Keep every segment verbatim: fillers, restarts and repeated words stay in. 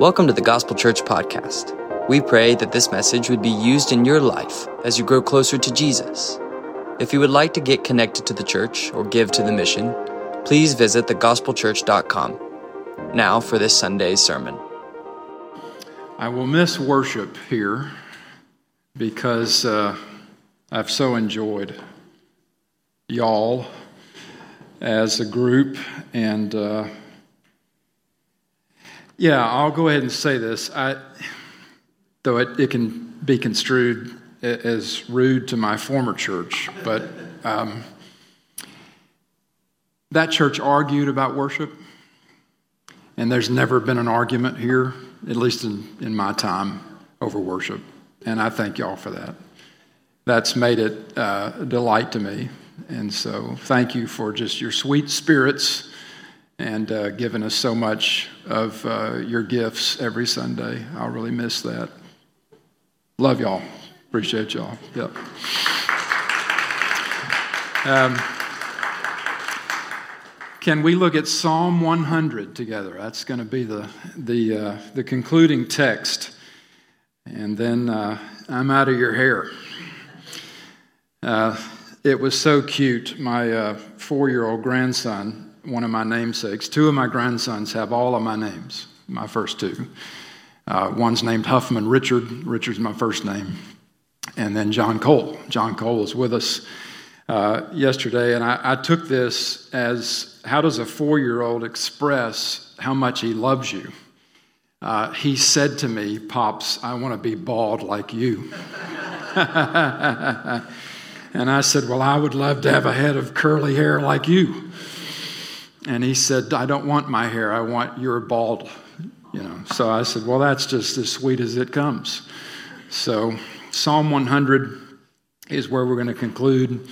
Welcome to the Gospel Church Podcast. We pray that this message would be used in your life as you grow closer to Jesus. If you would like to get connected to the church or give to the mission, please visit the gospel church dot com. Now for this Sunday's sermon. I will miss worship here because uh, I've so enjoyed y'all as a group, and uh, yeah, I'll go ahead and say this. I, though it, it can be construed as rude to my former church, but um, that church argued about worship, and there's never been an argument here, at least in, in my time, over worship, and I thank y'all for that. That's made it uh, a delight to me, and so thank you for just your sweet spirits and uh, giving us so much of uh, your gifts every Sunday. I'll really miss that. Love y'all. Appreciate y'all. Yep. Um, can we look at Psalm one hundred together? That's going to be the the uh, the concluding text, and then uh, I'm out of your hair. Uh, it was so cute. My uh, four-year-old grandson, one of my namesakes, two of my grandsons have all of my names, my first two. Uh, one's named Huffman Richard. Richard's my first name. And then John Cole. John Cole was with us uh, yesterday, and I, I took this as, how does a four-year-old express how much he loves you? Uh, he said to me, "Pops, I want to be bald like you." And I said, "Well, I would love to have a head of curly hair like you." And he said, "I don't want my hair, I want your bald." You know, so I said, "Well, that's just as sweet as it comes." So Psalm one hundred is where we're going to conclude.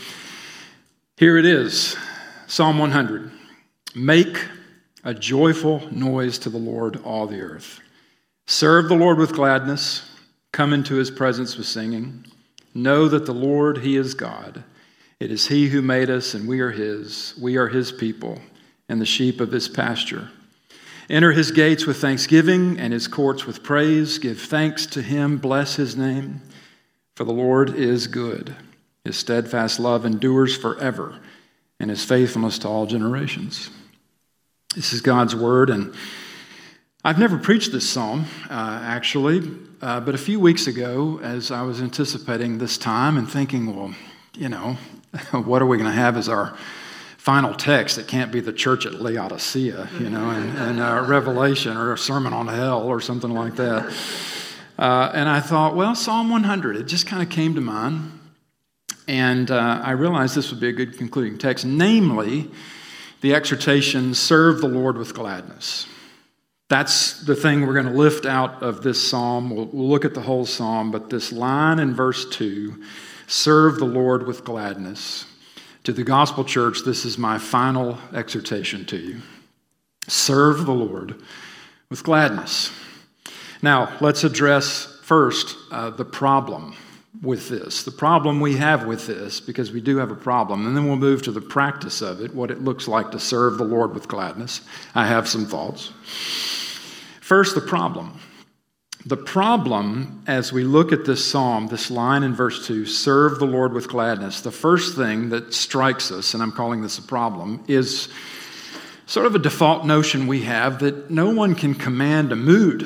Here it is, Psalm one hundred. Make a joyful noise to the Lord, all the earth. Serve the Lord with gladness. Come into his presence with singing. Know that the Lord, he is God. It is he who made us, and we are his. We are his people and the sheep of his pasture. Enter his gates with thanksgiving and his courts with praise. Give thanks to him, bless his name. For the Lord is good. His steadfast love endures forever, and his faithfulness to all generations. This is God's word, and I've never preached this psalm, uh, actually, uh, but a few weeks ago, as I was anticipating this time and thinking, well, you know, what are we going to have as our final text? It can't be the church at Laodicea, you know, and, and uh, Revelation or a sermon on hell or something like that. Uh, and I thought, well, Psalm one hundred, it just kind of came to mind. And uh, I realized this would be a good concluding text, namely the exhortation, serve the Lord with gladness. That's the thing we're going to lift out of this psalm. We'll, we'll look at the whole psalm, but this line in verse two, serve the Lord with gladness. To the gospel church, this is my final exhortation to you. Serve the Lord with gladness. Now, let's address first uh, the problem with this, the problem we have with this, because we do have a problem, and then we'll move to the practice of it, what it looks like to serve the Lord with gladness. I have some thoughts. First, the problem. The problem, as we look at this psalm, this line in verse two, serve the Lord with gladness, the first thing that strikes us, and I'm calling this a problem, is sort of a default notion we have that no one can command a mood,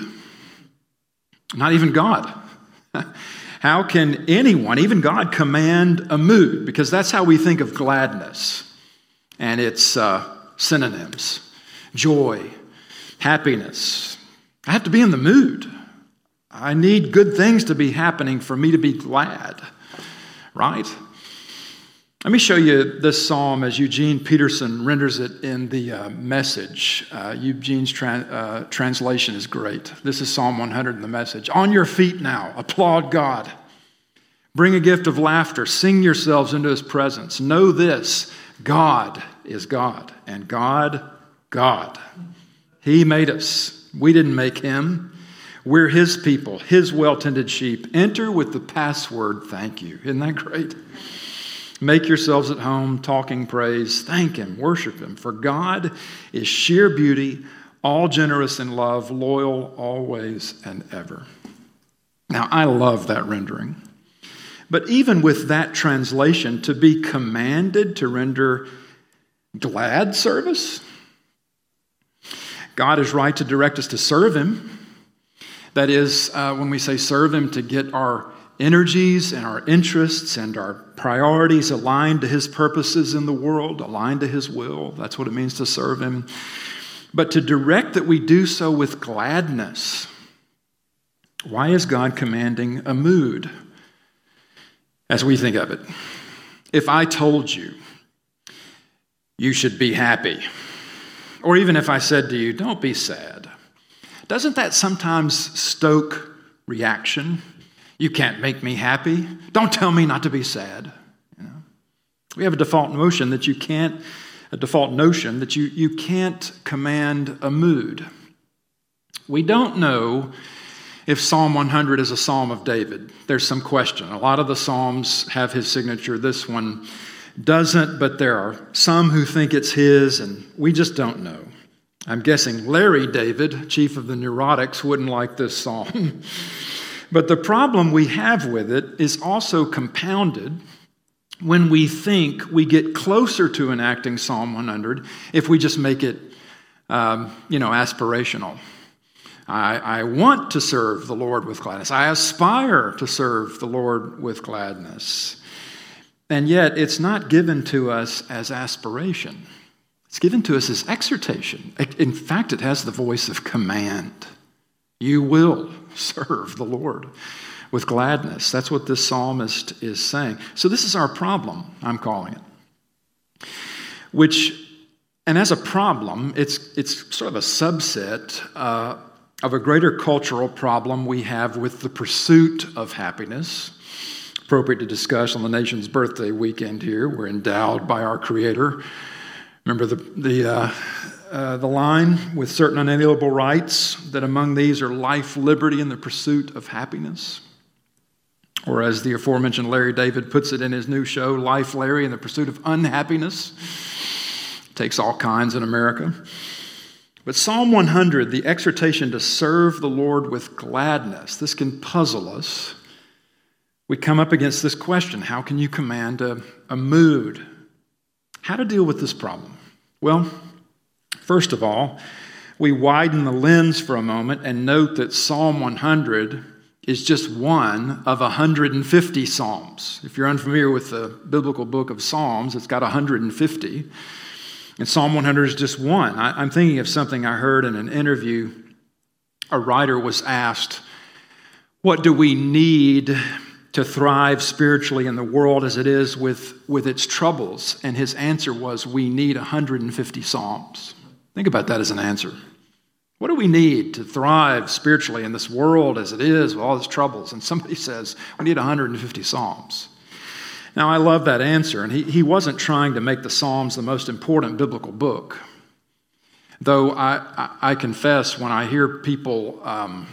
not even God. How can anyone, even God, command a mood? Because that's how we think of gladness and its uh, synonyms. Joy, happiness. I have to be in the mood. I need good things to be happening for me to be glad, right? Let me show you this psalm as Eugene Peterson renders it in the uh, Message. Uh, Eugene's tra- uh, translation is great. This is Psalm one hundred in the Message. On your feet now, applaud God. Bring a gift of laughter. Sing yourselves into his presence. Know this, God is God, and God, God. He made us. We didn't make him. We're his people, his well-tended sheep. Enter with the password, thank you. Isn't that great? Make yourselves at home, talking praise. Thank him, worship him. For God is sheer beauty, all generous in love, loyal always and ever. Now, I love that rendering. But even with that translation, to be commanded to render glad service, God is right to direct us to serve Him. That is, uh, when we say serve Him, to get our energies and our interests and our priorities aligned to His purposes in the world, aligned to His will. That's what it means to serve Him. But to direct that we do so with gladness. Why is God commanding a mood as we think of it? If I told you, you should be happy, or even if I said to you, don't be sad, doesn't that sometimes stoke reaction? You can't make me happy. Don't tell me not to be sad. You know? We have a default notion that you can't, a default notion that you, you can't command a mood. We don't know if Psalm one hundred is a Psalm of David. There's some question. A lot of the Psalms have his signature. This one doesn't, but there are some who think it's his, and we just don't know. I'm guessing Larry David, chief of the Neurotics, wouldn't like this psalm. But the problem we have with it is also compounded when we think we get closer to enacting Psalm one hundred if we just make it, um, you know, aspirational. I, I want to serve the Lord with gladness. I aspire to serve the Lord with gladness. And yet, it's not given to us as aspiration. It's given to us as exhortation. In fact, it has the voice of command. You will serve the Lord with gladness. That's what this psalmist is saying. So this is our problem, I'm calling it. Which, and as a problem, it's, it's sort of a subset uh, of a greater cultural problem we have with the pursuit of happiness. Appropriate to discuss on the nation's birthday weekend here. We're endowed by our Creator. Remember the the uh, uh, the line, with certain unalienable rights, that among these are life, liberty, and the pursuit of happiness. Or as the aforementioned Larry David puts it in his new show, Life, Larry, and the Pursuit of Unhappiness. Takes all kinds in America. But Psalm one hundred, the exhortation to serve the Lord with gladness, this can puzzle us. We come up against this question: how can you command a, a mood? How to deal with this problem? Well, first of all, we widen the lens for a moment and note that Psalm one hundred is just one of one hundred fifty Psalms. If you're unfamiliar with the biblical book of Psalms, it's got one hundred fifty. And Psalm one hundred is just one. I, I'm thinking of something I heard in an interview. A writer was asked, what do we need to thrive spiritually in the world as it is with, with its troubles? And his answer was, we need one hundred fifty Psalms. Think about that as an answer. What do we need to thrive spiritually in this world as it is with all its troubles? And somebody says, we need one hundred fifty Psalms. Now, I love that answer, and he, he wasn't trying to make the Psalms the most important biblical book. Though I, I, I confess, when I hear people um,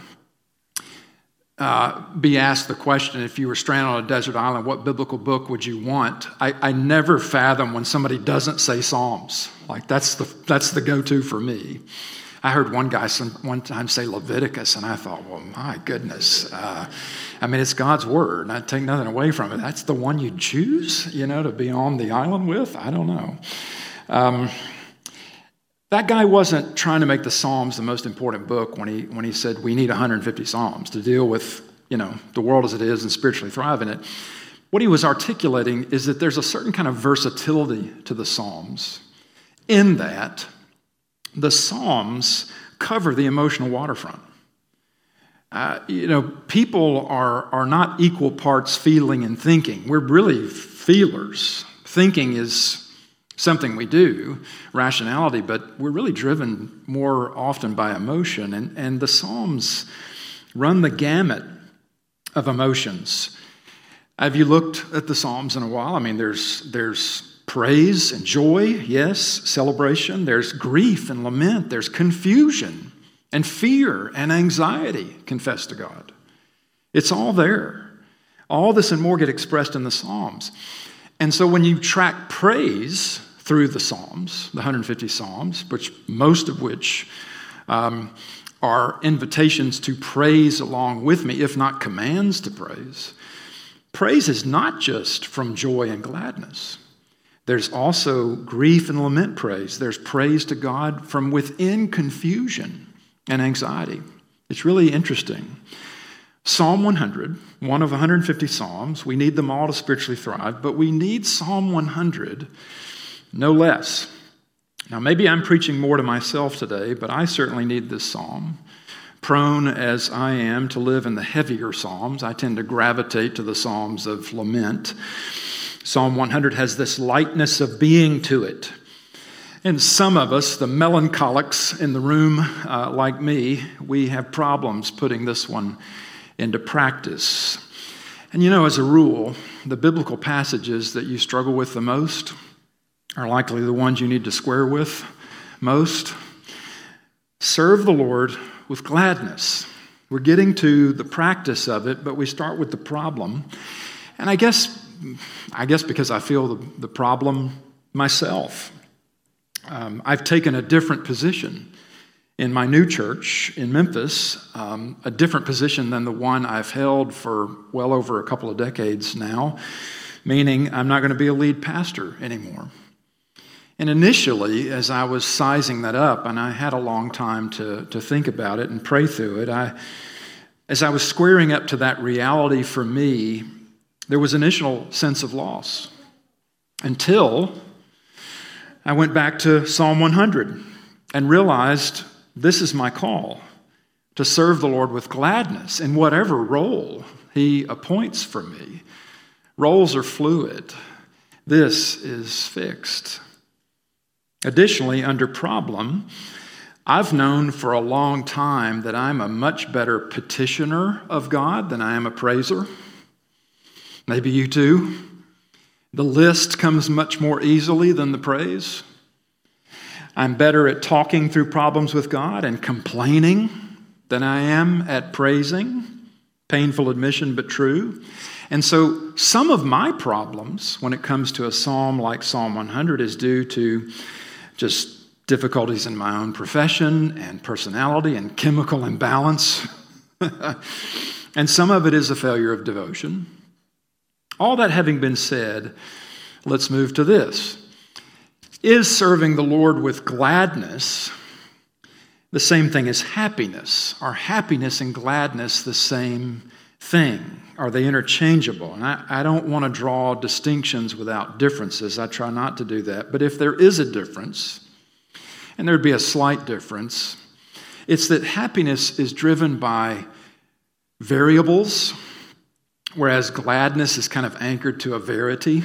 Uh, be asked the question, if you were stranded on a desert island, what biblical book would you want? I, I never fathom when somebody doesn't say Psalms. Like, that's the that's the go-to for me. I heard one guy some, one time say Leviticus, and I thought, well, my goodness. Uh, I mean, it's God's word, and I take nothing away from it. That's the one you'd choose, you know, to be on the island with? I don't know. Um, That guy wasn't trying to make the Psalms the most important book when he when he said we need one hundred fifty Psalms to deal with, you know, the world as it is and spiritually thrive in it. What he was articulating is that there's a certain kind of versatility to the Psalms in that the Psalms cover the emotional waterfront. Uh, you know, people are are not equal parts feeling and thinking. We're really feelers. Thinking is something we do, rationality, but we're really driven more often by emotion. And, and the Psalms run the gamut of emotions. Have you looked at the Psalms in a while? I mean, there's there's praise and joy, yes, celebration. There's grief and lament. There's confusion and fear and anxiety, confess to God. It's all there. All this and more get expressed in the Psalms. And so when you track praise through the Psalms, the one hundred fifty Psalms, which most of which um, are invitations to praise along with me, if not commands to praise. Praise is not just from joy and gladness. There's also grief and lament praise. There's praise to God from within confusion and anxiety. It's really interesting. Psalm one hundred, one of one hundred fifty psalms, we need them all to spiritually thrive, but we need Psalm one hundred no less. Now, maybe I'm preaching more to myself today, but I certainly need this psalm. Prone as I am to live in the heavier psalms, I tend to gravitate to the psalms of lament. Psalm one hundred has this lightness of being to it. And some of us, the melancholics in the room, uh, like me, we have problems putting this one into practice. And you know, as a rule, the biblical passages that you struggle with the most are likely the ones you need to square with most. Serve the Lord with gladness. We're getting to the practice of it, but we start with the problem. And I guess, I guess because I feel the, the problem myself. Um, I've taken a different position in my new church in Memphis, um, a different position than the one I've held for well over a couple of decades now, meaning I'm not going to be a lead pastor anymore. And initially, as I was sizing that up, and I had a long time to, to think about it and pray through it, I, as I was squaring up to that reality for me, there was an initial sense of loss until I went back to Psalm one hundred and realized this is my call, to serve the Lord with gladness in whatever role He appoints for me. Roles are fluid. This is fixed. Additionally, under problem, I've known for a long time that I'm a much better petitioner of God than I am a praiser. Maybe you too. The list comes much more easily than the praise. I'm better at talking through problems with God and complaining than I am at praising. Painful admission, but true. And so some of my problems when it comes to a psalm like Psalm one hundred is due to just difficulties in my own profession and personality and chemical imbalance. And some of it is a failure of devotion. All that having been said, let's move to this. Is serving the Lord with gladness the same thing as happiness? Are happiness and gladness the same thing? Are they interchangeable? And I, I don't want to draw distinctions without differences. I try not to do that. But if there is a difference, and there'd be a slight difference, it's that happiness is driven by variables, whereas gladness is kind of anchored to a verity.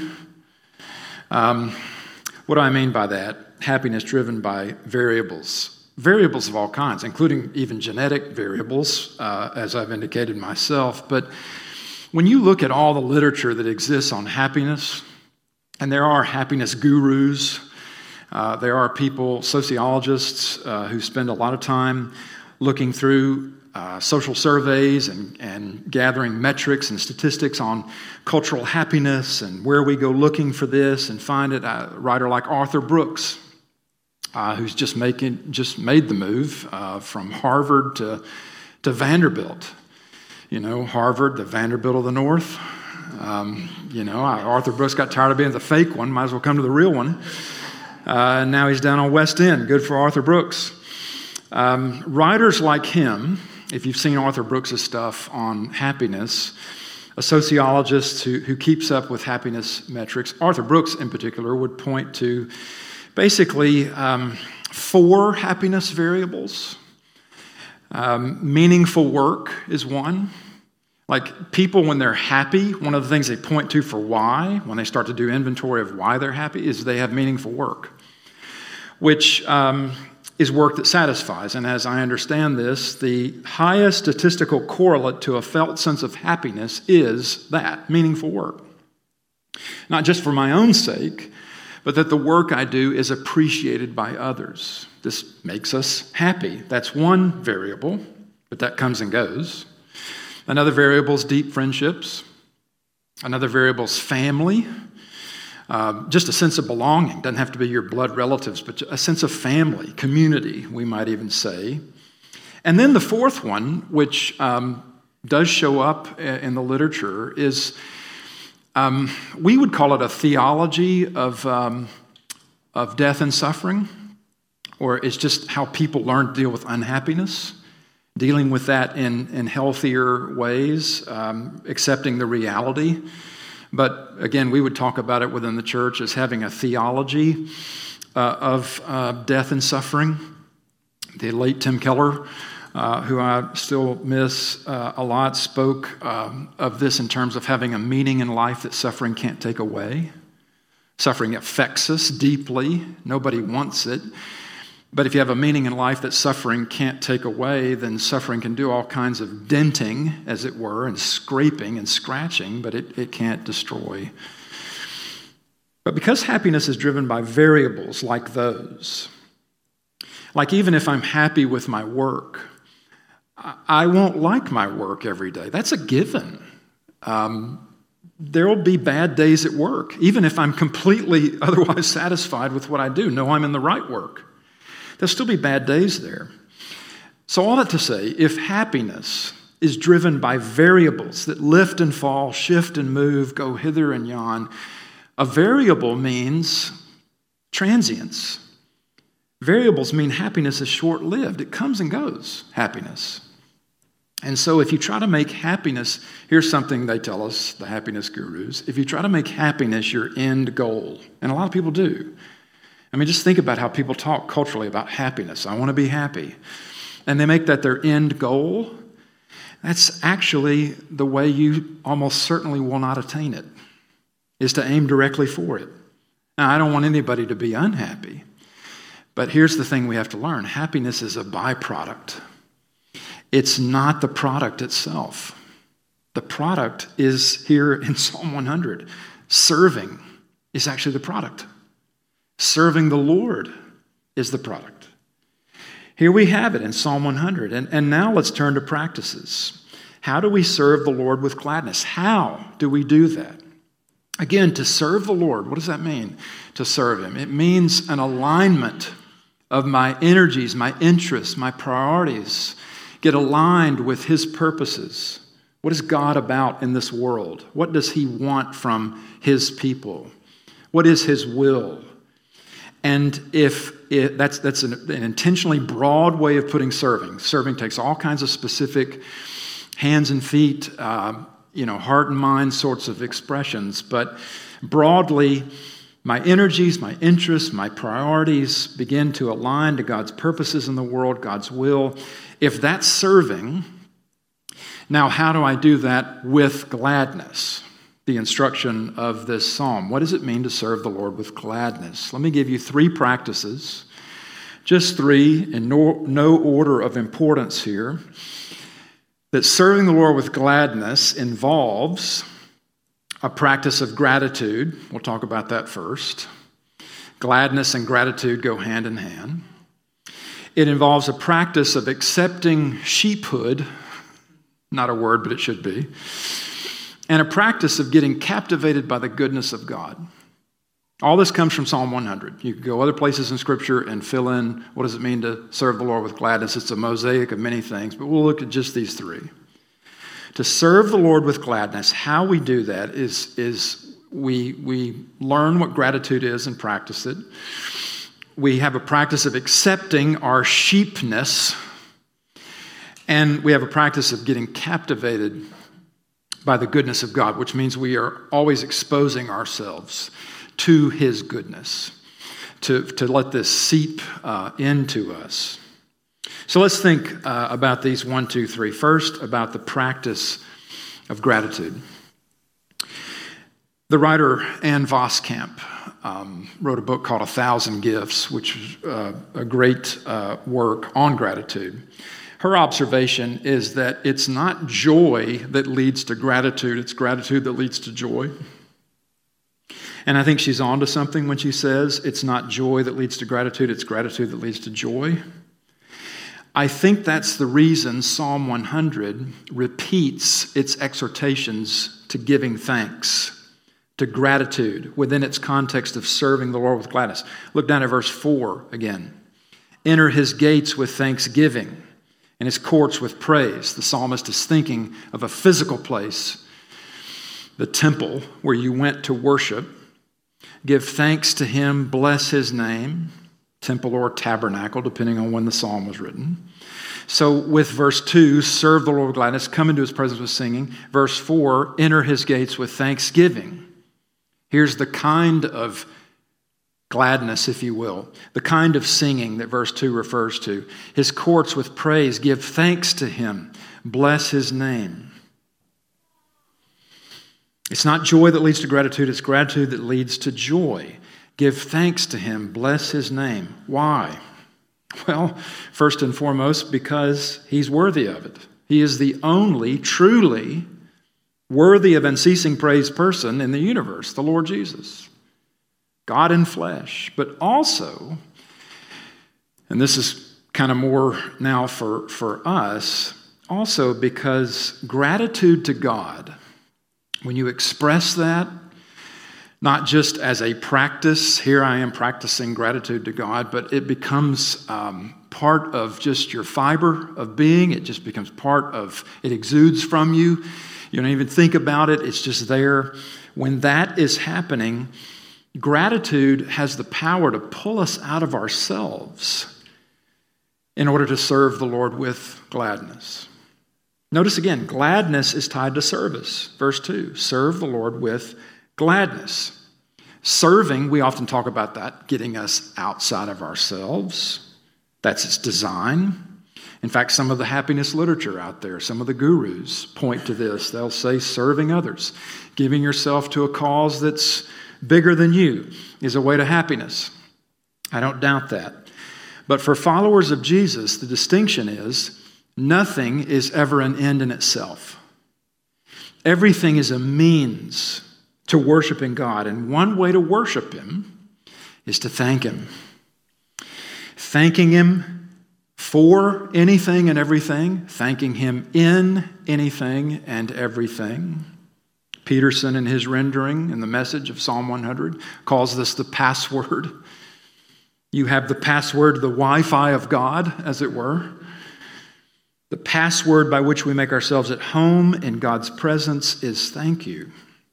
Um, what do I mean by that? Happiness driven by variables. Variables of all kinds, including even genetic variables, uh, as I've indicated myself. But when you look at all the literature that exists on happiness, and there are happiness gurus, uh, there are people, sociologists, uh, who spend a lot of time looking through uh, social surveys and, and gathering metrics and statistics on cultural happiness and where we go looking for this and find it. A writer like Arthur Brooks, Uh, who's just making just made the move uh, from Harvard to to Vanderbilt. You know, Harvard, the Vanderbilt of the North. Um, you know, Arthur Brooks got tired of being the fake one. Might as well come to the real one. Uh, and now he's down on West End. Good for Arthur Brooks. Um, writers like him, if you've seen Arthur Brooks' stuff on happiness, a sociologist who who keeps up with happiness metrics, Arthur Brooks in particular, would point to basically, um, four happiness variables. Um, meaningful work is one. Like people, when they're happy, one of the things they point to for why, when they start to do inventory of why they're happy, is they have meaningful work, which um, is work that satisfies. And as I understand this, the highest statistical correlate to a felt sense of happiness is that, meaningful work. Not just for my own sake, but that the work I do is appreciated by others. This makes us happy. That's one variable, but that comes and goes. Another variable is deep friendships. Another variable is family. Uh, just a sense of belonging. Doesn't have to be your blood relatives, but a sense of family, community, we might even say. And then the fourth one, which um, does show up in the literature, is um, we would call it a theology of, um, of death and suffering, or it's just how people learn to deal with unhappiness, dealing with that in, in healthier ways, um, accepting the reality. But again, we would talk about it within the church as having a theology uh, of uh, death and suffering. The late Tim Keller, uh, who I still miss uh, a lot, spoke um, of this in terms of having a meaning in life that suffering can't take away. Suffering affects us deeply. Nobody wants it. But if you have a meaning in life that suffering can't take away, then suffering can do all kinds of denting, as it were, and scraping and scratching, but it, it can't destroy. But because happiness is driven by variables like those, like even if I'm happy with my work, I won't like my work every day. That's a given. Um, there will be bad days at work, even if I'm completely otherwise satisfied with what I do. Know I'm in the right work. There'll still be bad days there. So all that to say, if happiness is driven by variables that lift and fall, shift and move, go hither and yon, a variable means transience. Variables mean happiness is short-lived. It comes and goes, happiness. And so if you try to make happiness, here's something they tell us, the happiness gurus, if you try to make happiness your end goal, and a lot of people do, I mean, just think about how people talk culturally about happiness. I want to be happy. And they make that their end goal. That's actually the way you almost certainly will not attain it, is to aim directly for it. Now, I don't want anybody to be unhappy. But here's the thing we have to learn. Happiness is a byproduct. It's not the product itself. The product is here in Psalm one hundred. Serving is actually the product. Serving the Lord is the product. Here we have it in Psalm one hundred. And, and now let's turn to practices. How do we serve the Lord with gladness? How do we do that? Again, to serve the Lord, what does that mean? To serve Him. It means an alignment of my energies, my interests, my priorities get aligned with His purposes. What is God about in this world? What does He want from His people? What is His will? And if it, that's that's an, an intentionally broad way of putting serving. Serving takes all kinds of specific hands and feet, uh, you know, heart and mind sorts of expressions. But broadly, my energies, my interests, my priorities begin to align to God's purposes in the world, God's will. If that's serving, now how do I do that with gladness? The instruction of this psalm. What does it mean to serve the Lord with gladness? Let me give you three practices, just three in no, no order of importance here, that serving the Lord with gladness involves a practice of gratitude. We'll talk about that first. Gladness and gratitude go hand in hand. It involves a practice of accepting sheephood, not a word, but it should be, and a practice of getting captivated by the goodness of God. All this comes from Psalm one hundred. You could go other places in Scripture and fill in what does it mean to serve the Lord with gladness. It's a mosaic of many things, but we'll look at just these three. To serve the Lord with gladness, how we do that is, is we, we learn what gratitude is and practice it. We have a practice of accepting our sheepness, and we have a practice of getting captivated by the goodness of God, which means we are always exposing ourselves to His goodness, to, to let this seep uh, into us. So let's think uh, about these one, two, three. First, about the practice of gratitude. The writer Ann Voskamp um, wrote a book called A Thousand Gifts, which is uh, a great uh, work on gratitude. Her observation is that it's not joy that leads to gratitude, it's gratitude that leads to joy. And I think she's on to something when she says it's not joy that leads to gratitude, it's gratitude that leads to joy. I think that's the reason Psalm one hundred repeats its exhortations to giving thanks, to gratitude within its context of serving the Lord with gladness. Look down at verse four again. Enter his gates with thanksgiving and his courts with praise. The psalmist is thinking of a physical place, the temple where you went to worship. Give thanks to him, bless his name, temple or tabernacle, depending on when the psalm was written. So with verse two, serve the Lord with gladness, come into his presence with singing. Verse four, enter his gates with thanksgiving. Here's the kind of gladness, if you will, the kind of singing that verse two refers to. His courts with praise, give thanks to him, bless his name. It's not joy that leads to gratitude, it's gratitude that leads to joy. Give thanks to him, bless his name. Why? Well, first and foremost, because he's worthy of it. He is the only truly worthy of unceasing praise person in the universe, the Lord Jesus. God in flesh. But also, and this is kind of more now for, for us, also because gratitude to God, when you express that, not just as a practice, here I am practicing gratitude to God, but it becomes um, part of just your fiber of being. It just becomes part of, it exudes from you. You don't even think about it. It's just there. When that is happening, gratitude has the power to pull us out of ourselves in order to serve the Lord with gladness. Notice again, gladness is tied to service. Verse two, serve the Lord with gladness. Serving, we often talk about that, getting us outside of ourselves. That's its design. In fact, some of the happiness literature out there, some of the gurus point to this. They'll say serving others, giving yourself to a cause that's bigger than you is a way to happiness. I don't doubt that. But for followers of Jesus, the distinction is nothing is ever an end in itself. Everything is a means to worshiping God. And one way to worship him is to thank him. Thanking him for anything and everything, thanking him in anything and everything. Peterson, in his rendering in the message of Psalm one hundred, calls this the password. You have the password, the Wi-Fi of God, as it were. The password by which we make ourselves at home in God's presence is thank you.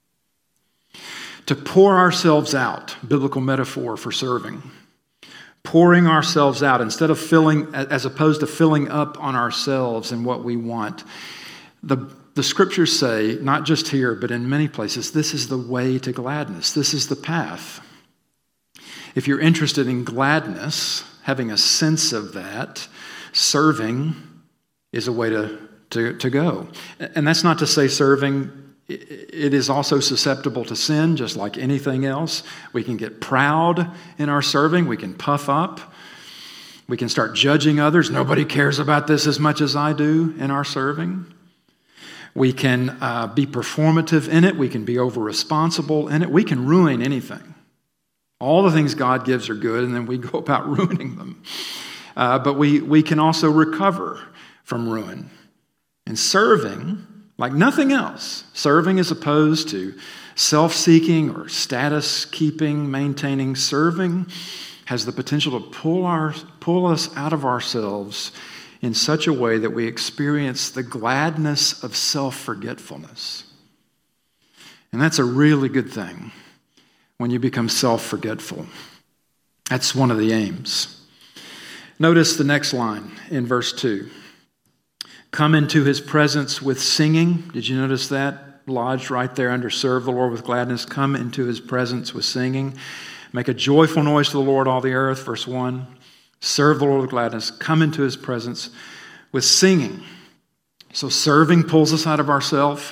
To pour ourselves out, biblical metaphor for serving. Pouring ourselves out instead of filling, as opposed to filling up on ourselves and what we want. The, the scriptures say, not just here, but in many places, this is the way to gladness. This is the path. If you're interested in gladness, having a sense of that, serving is a way to, to, to go. And that's not to say serving, it is also susceptible to sin, just like anything else. We can get proud in our serving. We can puff up. We can start judging others. Nobody cares about this as much as I do in our serving. We can uh, be performative in it. We can be over-responsible in it. We can ruin anything. All the things God gives are good, and then we go about ruining them. Uh, but we, we can also recover from ruin. And serving, like nothing else, serving as opposed to self-seeking or status-keeping, maintaining, serving has the potential to pull our pull us out of ourselves in such a way that we experience the gladness of self-forgetfulness. And that's a really good thing when you become self-forgetful. That's one of the aims. Notice the next line in verse two. Come into his presence with singing. Did you notice that? Lodged right there under serve the Lord with gladness. Come into his presence with singing. Make a joyful noise to the Lord, all the earth. Verse one. Serve the Lord with gladness. Come into his presence with singing. So serving pulls us out of ourselves.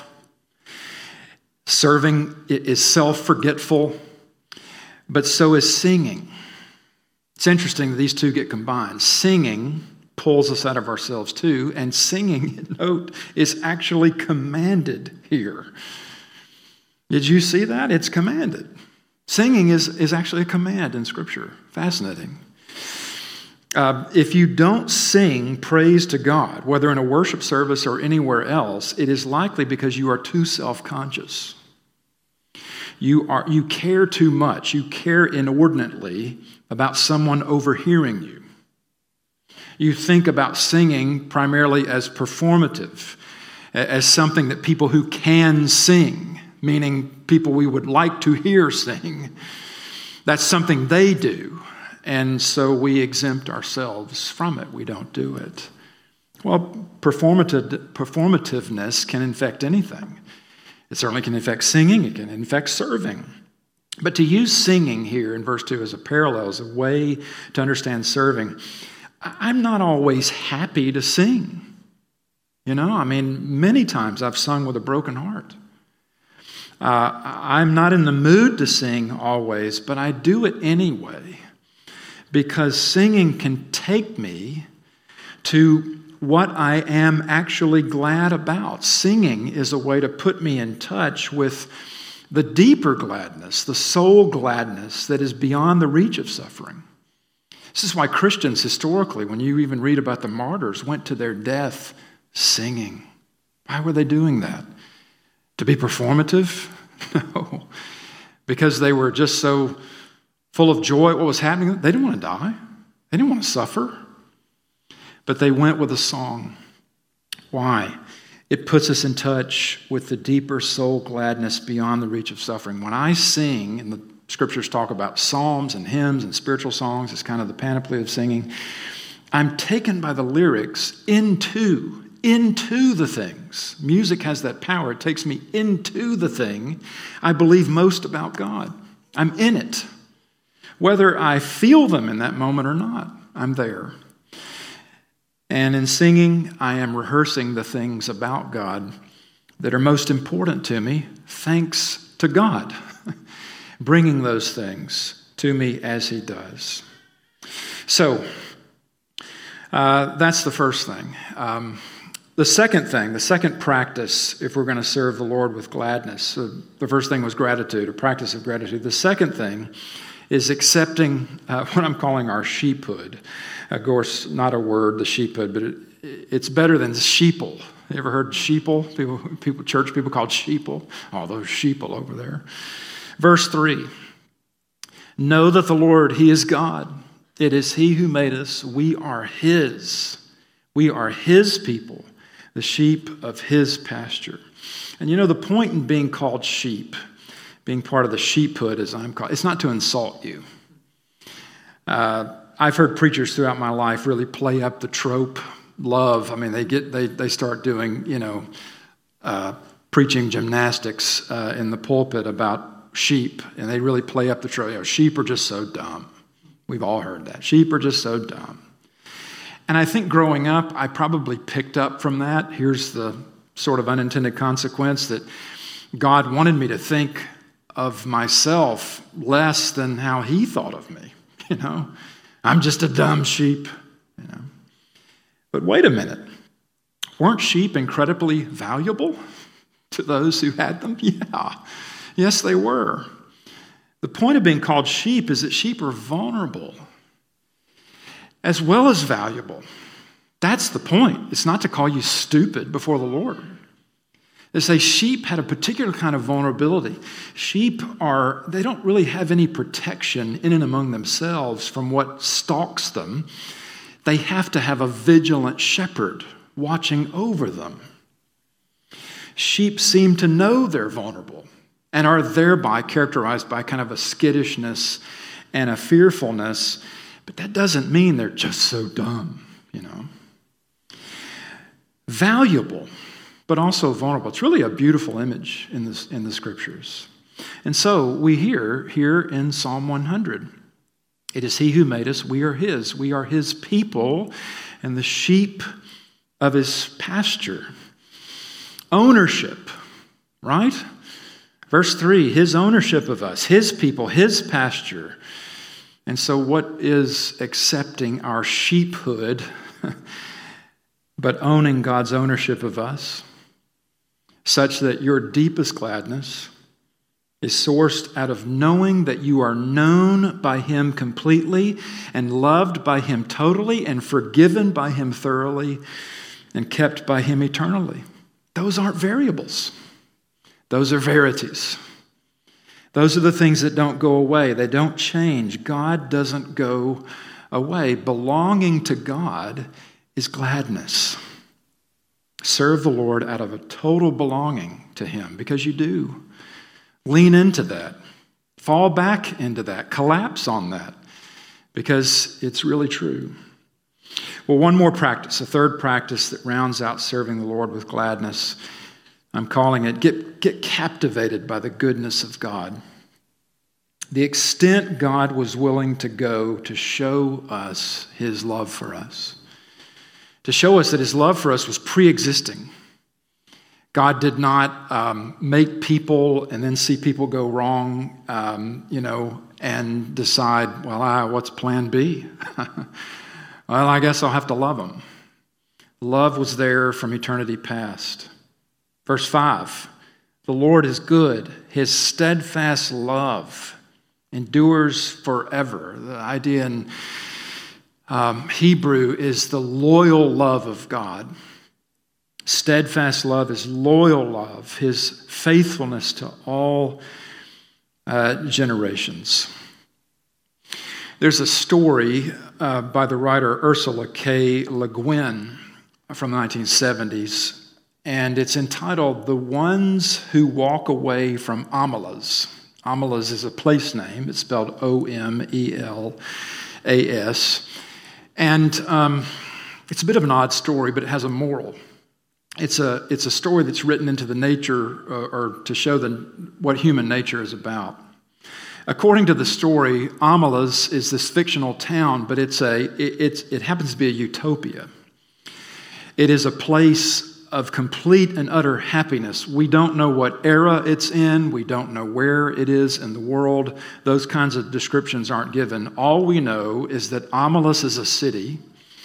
Serving is self-forgetful, but so is singing. It's interesting that these two get combined. Singing pulls us out of ourselves too, and singing, note, is actually commanded here. Did you see that? It's commanded. Singing is, is actually a command in Scripture. Fascinating. Uh, if you don't sing praise to God, whether in a worship service or anywhere else, it is likely because you are too self-conscious. You are you care too much. You care inordinately about someone overhearing you. You think about singing primarily as performative, as something that people who can sing, meaning people we would like to hear sing, that's something they do. And so we exempt ourselves from it. We don't do it. Well, performative, performativeness can infect anything. It certainly can infect singing. It can infect serving. But to use singing here in verse two as a parallel, as a way to understand serving, I'm not always happy to sing. You know, I mean, many times I've sung with a broken heart. Uh, I'm not in the mood to sing always, but I do it anyway because singing can take me to what I am actually glad about. Singing is a way to put me in touch with the deeper gladness, the soul gladness that is beyond the reach of suffering. This is why Christians historically, when you even read about the martyrs, went to their death singing. Why were they doing that? To be performative? No. Because they were just so full of joy what was happening. They didn't want to die. They didn't want to suffer. But they went with a song. Why? It puts us in touch with the deeper soul gladness beyond the reach of suffering. When I sing, and the scriptures talk about psalms and hymns and spiritual songs, it's kind of the panoply of singing, I'm taken by the lyrics into, into the things. Music has that power. It takes me into the thing I believe most about God. I'm in it. Whether I feel them in that moment or not, I'm there. And in singing, I am rehearsing the things about God that are most important to me, thanks to God, bringing those things to me as He does. So, uh, that's the first thing. Um, the second thing, the second practice, if we're going to serve the Lord with gladness, so the first thing was gratitude, a practice of gratitude. The second thing is accepting uh, what I'm calling our sheephood. Of course, not a word, the sheephood, but it, it's better than sheeple. You ever heard sheeple? People, people, church people called sheeple. Oh, those sheeple over there. Verse three, know that the Lord, He is God. It is He who made us. We are His. We are His people, the sheep of His pasture. And you know, the point in being called sheep, being part of the sheephood, as I'm called, it's not to insult you. Uh, I've heard preachers throughout my life really play up the trope love. I mean, they get they they start doing, you know, uh, preaching gymnastics uh, in the pulpit about sheep, and they really play up the trope. You know, sheep are just so dumb. We've all heard that. Sheep are just so dumb. And I think growing up, I probably picked up from that. Here's the sort of unintended consequence that God wanted me to think of myself less than how He thought of me. You know, I'm just a dumb sheep. You know, but wait a minute, weren't sheep incredibly valuable to those who had them? Yeah, yes, they were. The point of being called sheep is that sheep are vulnerable as well as valuable. That's the point. It's not to call you stupid before the Lord. They say sheep had a particular kind of vulnerability. Sheep are, they don't really have any protection in and among themselves from what stalks them. They have to have a vigilant shepherd watching over them. Sheep seem to know they're vulnerable and are thereby characterized by kind of a skittishness and a fearfulness, but that doesn't mean they're just so dumb, you know. Valuable, but also vulnerable. It's really a beautiful image in this in the scriptures. And so we hear here in Psalm one hundred, it is He who made us, we are His. We are His people and the sheep of His pasture. Ownership, right? Verse three, His ownership of us, His people, His pasture. And so what is accepting our sheephood, but owning God's ownership of us, such that your deepest gladness is sourced out of knowing that you are known by Him completely and loved by Him totally and forgiven by Him thoroughly and kept by Him eternally. Those aren't variables. Those are verities. Those are the things that don't go away. They don't change. God doesn't go away. Belonging to God is gladness. Serve the Lord out of a total belonging to Him, because you do. Lean into that. Fall back into that. Collapse on that, because it's really true. Well, one more practice, a third practice that rounds out serving the Lord with gladness. I'm calling it, get, get captivated by the goodness of God. The extent God was willing to go to show us His love for us. To show us that His love for us was pre-existing. God did not um, make people and then see people go wrong, um, you know, and decide, well, ah, what's plan B? Well, I guess I'll have to love them. Love was there from eternity past. Verse five, the Lord is good. His steadfast love endures forever. The idea in um, Hebrew is the loyal love of God. Steadfast love is loyal love, His faithfulness to all uh, generations. There's a story uh, by the writer Ursula K. Le Guin from the nineteen seventies, and it's entitled The Ones Who Walk Away from Omelas. Omelas is a place name. It's spelled O M E L A S. And um, it's a bit of an odd story, but it has a moral. It's a, it's a story that's written into the nature, uh, or to show the, what human nature is about. According to the story, Omelas is this fictional town, but it's a it, it's, it happens to be a utopia. It is a place of complete and utter happiness. We don't know what era it's in. We don't know where it is in the world. Those kinds of descriptions aren't given. All we know is that Omelas is a city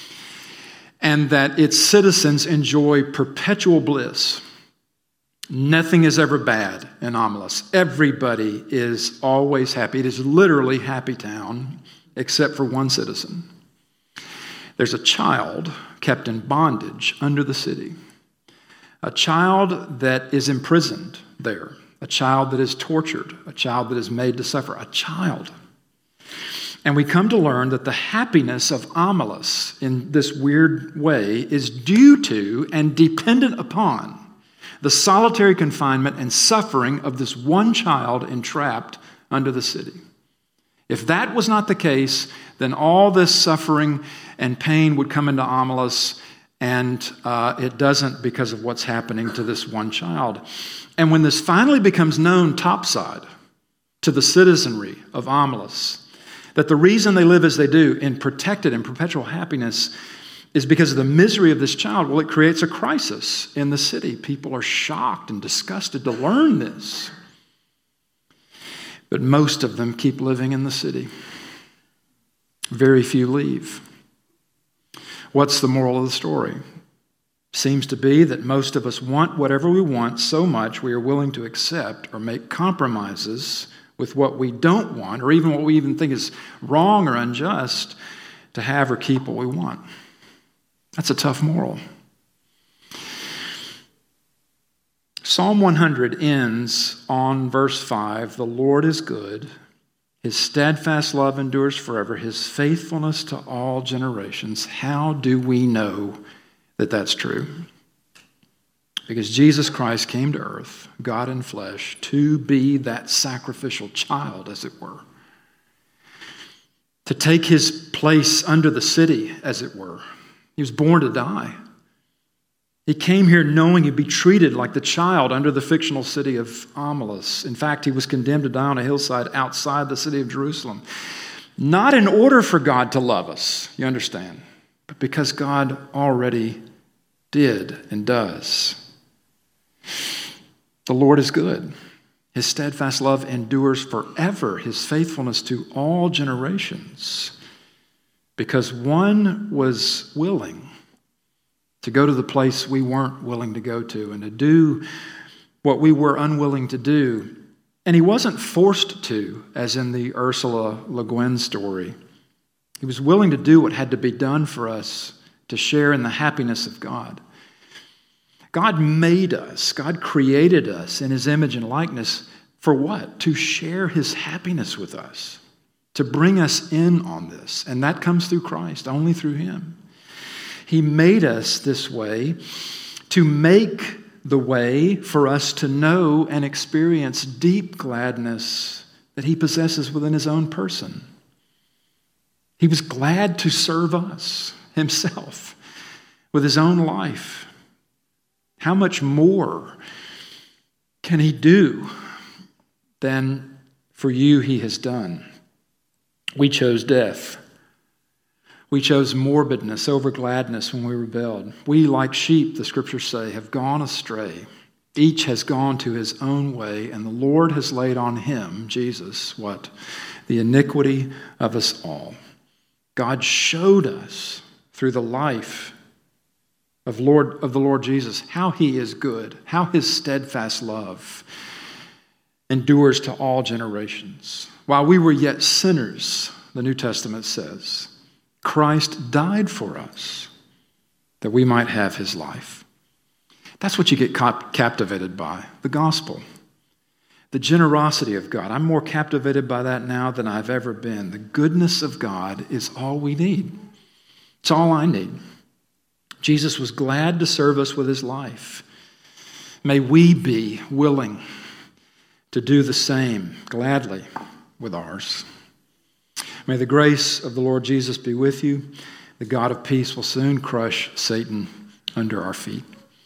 and that its citizens enjoy perpetual bliss. Nothing is ever bad in Omelas. Everybody is always happy. It is literally happy town, except for one citizen. There's a child kept in bondage under the city. A child that is imprisoned there. A child that is tortured. A child that is made to suffer. A child. And we come to learn that the happiness of Omelas in this weird way is due to and dependent upon the solitary confinement and suffering of this one child entrapped under the city. If that was not the case, then all this suffering and pain would come into Omelas, and uh, it doesn't because of what's happening to this one child. And when this finally becomes known topside to the citizenry of Omelas, that the reason they live as they do in protected and perpetual happiness is because of the misery of this child, well, it creates a crisis in the city. People are shocked and disgusted to learn this. But most of them keep living in the city. Very few leave. What's the moral of the story? Seems to be that most of us want whatever we want so much we are willing to accept or make compromises with what we don't want, or even what we even think is wrong or unjust, to have or keep what we want. That's a tough moral. Psalm one hundred ends on verse five, the Lord is good, His steadfast love endures forever, His faithfulness to all generations. How do we know that that's true? Because Jesus Christ came to earth, God in flesh, to be that sacrificial child, as it were. To take His place under the city, as it were. He was born to die. He came here knowing he'd be treated like the child under the fictional city of Omelas. In fact, he was condemned to die on a hillside outside the city of Jerusalem. Not in order for God to love us, you understand, but because God already did and does. The Lord is good. His steadfast love endures forever, His faithfulness to all generations. Because one was willing to go to the place we weren't willing to go to and to do what we were unwilling to do. And He wasn't forced to, as in the Ursula Le Guin story. He was willing to do what had to be done for us to share in the happiness of God. God made us, God created us in His image and likeness For what? To share his happiness with us, to bring us in on this. And that comes through Christ, only through him. He made us this way to make the way for us to know and experience deep gladness that he possesses within his own person. He was glad to serve us himself with his own life. How much more can he do than for you he has done? We chose death. We chose morbidness over gladness when we rebelled. We, like sheep, the scriptures say, have gone astray. Each has gone to his own way, and the Lord has laid on him, Jesus, what? The iniquity of us all. God showed us through the life of Lord of the Lord Jesus how he is good, how his steadfast love endures to all generations. While we were yet sinners, the New Testament says, Christ died for us that we might have his life. That's what you get captivated by, the gospel. The generosity of God. I'm more captivated by that now than I've ever been. The goodness of God is all we need. It's all I need. Jesus was glad to serve us with his life. May we be willing to do the same gladly with ours. May the grace of the Lord Jesus be with you. The God of peace will soon crush Satan under our feet.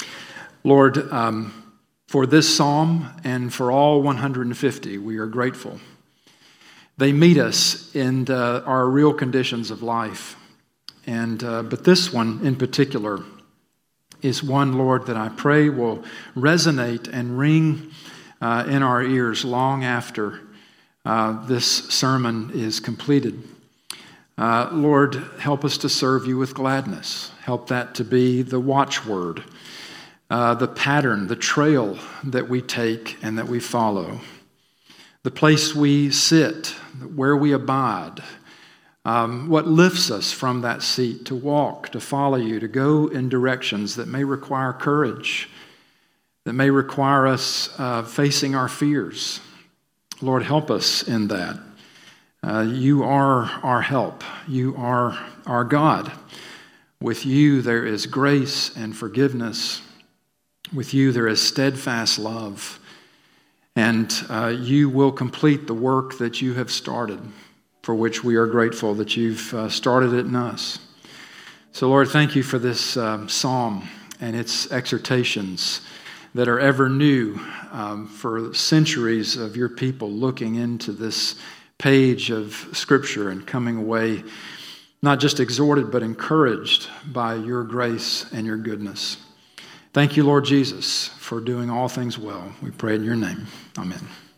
Lord, um, for this psalm and for all one hundred fifty, we are grateful. They meet us in uh, our real conditions of life. And uh, but this one in particular is one, Lord, that I pray will resonate and ring uh, in our ears long after uh, this sermon is completed. Uh, Lord, help us to serve you with gladness. Help that to be the watchword. Uh, the pattern, the trail that we take and that we follow, the place we sit, where we abide, um, what lifts us from that seat to walk, to follow you, to go in directions that may require courage, that may require us uh, facing our fears. Lord, help us in that. Uh, you are our help. You are our God. With you there is grace and forgiveness. With you there is steadfast love, and uh, you will complete the work that you have started, for which we are grateful that you've uh, started it in us. So, Lord, thank you for this um, psalm and its exhortations that are ever new um, for centuries of your people looking into this page of Scripture and coming away not just exhorted but encouraged by your grace and your goodness. Thank you, Lord Jesus, for doing all things well. We pray in your name. Amen.